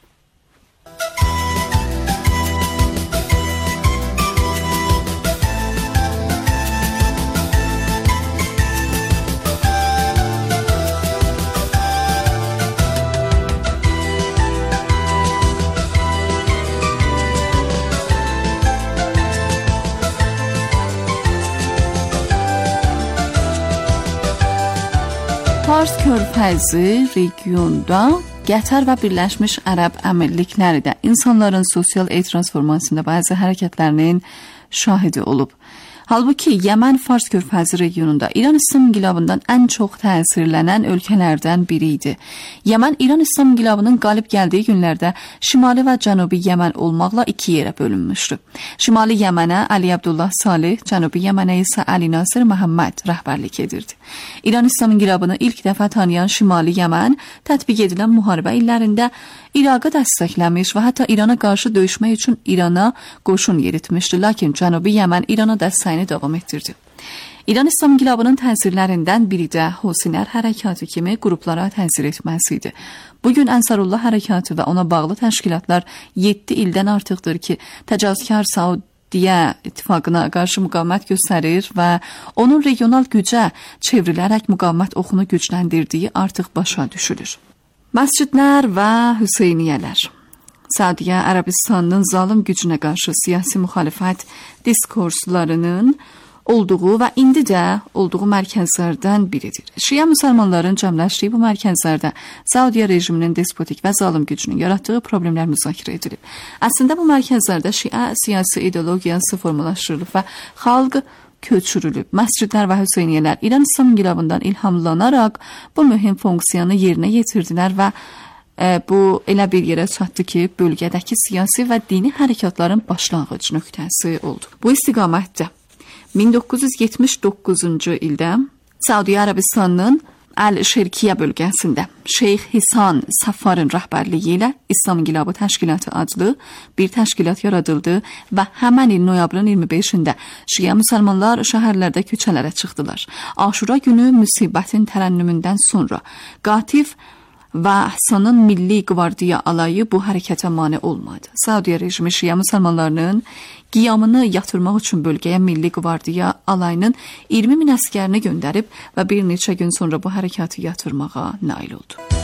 G: Fars körfəzi regionda Qətər və Birləşmiş Ərəb Əmirlikləri də insanların sosial etiraz formasında bəzi hərəkətlərinin şahidi olub. Halbuki Yəmən Fars körfəzi regionunda İran İslam inqilabından ən çox təsirlənən ölkələrdən biri idi. Yəmən İran İslam inqilabının qalib gəldiyi günlərdə Şimali və Cənubi Yəmən olmaqla iki yerə bölünmüşdü. Şimali Yəmənə Ali Abdullah Salih, Cənubi Yəmənə isə Ali Nasir Məhəmməd rəhbərlik edirdi. İran İslam inqilabını ilk dəfə tanıyan Şimali Yəmən tətbiq edilən müharibə illərində İraqa dəstəkləmiş və hətta İrana qarşı döyüşmək üçün İrana qoşun yeritmişdi. Lakin Cənubi Yəmən İrana dəstəyini davam etdirdi. İran İslam inqilabının təsirlərindən biri də Hosinər hərəkatı kimi qruplara təsir etməsi idi. Bugün Ənsarullah hərəkatı və ona bağlı təşkilatlar yeddi ildən artıqdır ki, təcavüzkar Saudiya ittifaqına qarşı müqavimət göstərir və onun regional gücə çevrilərək müqavimət oxunu gücləndirdiyi artıq başa düşülür. Məscidlər və Hüseyniyələr. Saudiya Ərəbistanının zalim gücünə qarşı siyasi müxalifət diskurslarının olduğu və indi də olduğu mərkəzlərdən biridir. Şiə müsəlmanların cəmləşdiyi bu mərkəzlərdə Saudiya rejiminin despotik və zalim gücünün yaratdığı problemlər müzakirə edilib. Əslində bu mərkəzlərdə Şiə siyasi ideologiyası formalaşdırılıb və xalq köçürülüb. Məscidlər və Hüseyniyələr İran İslam inqilabından ilhamlanaraq bu mühüm funksiyonu yerinə yetirdilər və e, bu elə bir yerə çatdı ki, bölgədəki siyasi və dini hərəkatların başlanğıc nöqtəsi oldu. Bu istiqamətdə min doqquz yüz yetmiş doqquzuncu ildə Saudiya Ərəbistanının Əl-Şərkiyə bölgəsində Şeyx Hisan Safarın rəhbərliyi ilə İslam İnqilabı Təşkilatı adlı bir təşkilat yaradıldı və həmən il noyabrın iyirmi beşində Şiə müsəlmanlar şəhərlərdə küçələrə çıxdılar. Aşura günü müsibətin tərənnümündən sonra Qatif və Əhsanın Milli Qvardiya alayı bu hərəkətə mane olmadı. Saudiya rejimi Şiə müsəlmanlarının qiyamını yatırmaq üçün bölgəyə Milli Qvardiya alayının iyirmi min əskərini göndərib və bir neçə gün sonra bu hərəkatı yatırmağa nail oldu.